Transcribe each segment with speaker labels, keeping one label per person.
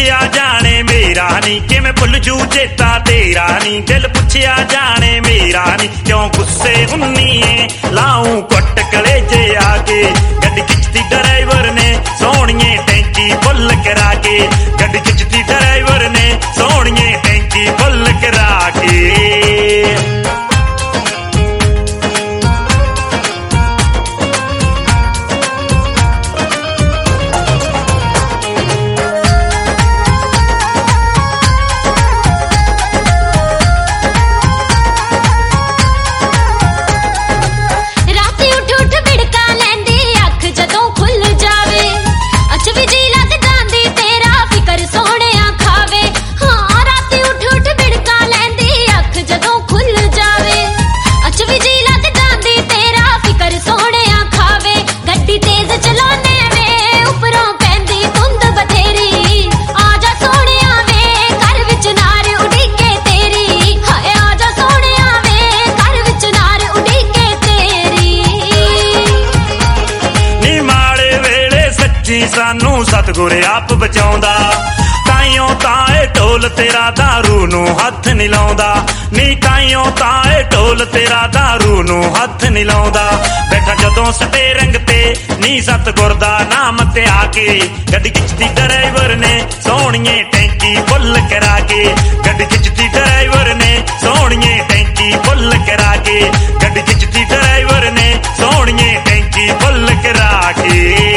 Speaker 1: ਪੁੱਛਿਆ ਜਾਣੇ ਮੇਰਾ ਨੀ ਕਿਵੇਂ ਭੁੱਲ ਜੂ ਚੇਤਾ ਤੇਰਾ ਨੀ ਦਿਲ ਪੁੱਛਿਆ ਜਾਣੇ ਮੇਰਾ ਨੀ ਕਿਉਂ ਗੁੱਸੇ ਹੁੰਨੀ ਏ ਲਾਉਂ ਕੁੱਟ ਕਲੇਜੇ ਆ ਕੇ ਗੱਡੀ ਖਿੱਚਦੀ ਡਰਾਈਵਰ ਨੇ ਸੋਹਣੀਏ ਟੈਂਕੀ ਫੁੱਲ ਕਰਾ ਕੇ ਗੱਡੀ ਖਿੱਚਦੀ ਡਰਾਈਵਰ ਨੇ ਸੋਹਣੀਏ ਟੈਂਕੀ ਫੁੱਲ ਕਰਾ ਕੇ ਸਾਨੂੰ ਸਤਿਗੁਰ ਆਪ ਬਚਾਉਂਦਾ ਤਾਈਓ ਤਾਂ ਇਹ ਢੋਲ ਤੇਰਾ ਦਾਰੂ ਨੂੰ ਹੱਥ ਨੀ ਲਾਉਂਦਾ ਨੀ ਤਾਈਓ ਤਾਂ ਇਹ ਢੋਲ ਤੇਰਾ ਦਾਰੂ ਨੂੰ ਹੱਥ ਨੀ ਲਾਉਂਦਾ ਬੈਠਾ ਜਦੋਂ ਸਟੇਰਿੰਗ ਤੇ ਨੀ ਸਤਿਗੁਰ ਦਾ ਨਾਮ ਤੇ ਆ ਕੇ ਗੱਡੀ ਖਿੱਚਦੀ ਡਰਾਈਵਰ ਨੇ ਸੋਹਣੀਏ ਟੈਂਕੀ ਫੁੱਲ ਕਰਾ ਕੇ ਗੱਡੀ ਖਿੱਚਦੀ ਡਰਾਈਵਰ ਨੇ ਸੋਹਣੀਏ ਟੈਂਕੀ ਫੁੱਲ ਕਰਾ ਕੇ ਗੱਡੀ ਖਿੱਚਦੀ ਡਰਾਈਵਰ ਨੇ ਸੋਹਣੀਏ ਟੈਂਕੀ ਫੁੱਲ ਕਰਾ ਕੇ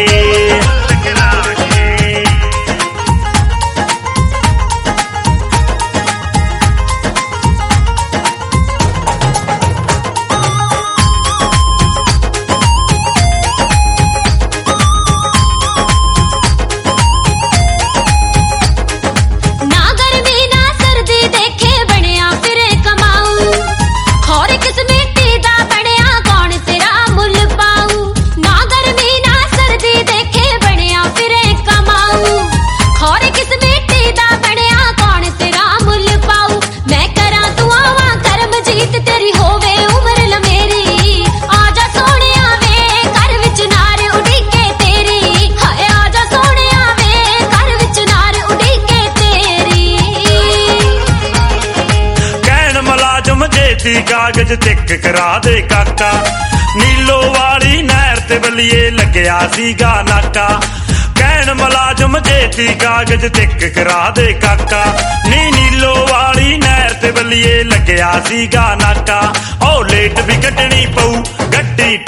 Speaker 1: ਕਾਗਜ਼ ਟਿਕ ਕਰਾ ਦੇ ਕਾਕਾ ਨੀਲੋ ਵਾਲੀ ਨਹਿਰ ਤੇ ਬੱਲੀਏ ਲੱਗਿਆ ਸੀਗਾ ਨਾਕਾ ਕਹਿਣ ਮੁਲਾਜ਼ਮ ਜੇਤੀ ਕਾਗਜ਼ ਟਿਕ ਕਰਾ ਦੇ ਕਾਕਾ ਨੀ ਨੀਲੋ ਵਾਲੀ ਨਹਿਰ ਤੇ ਬੱਲੀਏ ਲੱਗਿਆ ਸੀਗਾ ਨਾਕਾ ਉਹ ਲੇਟ ਵੀ ਕੱਢਣੀ ਪਊ ਗੱਡੀ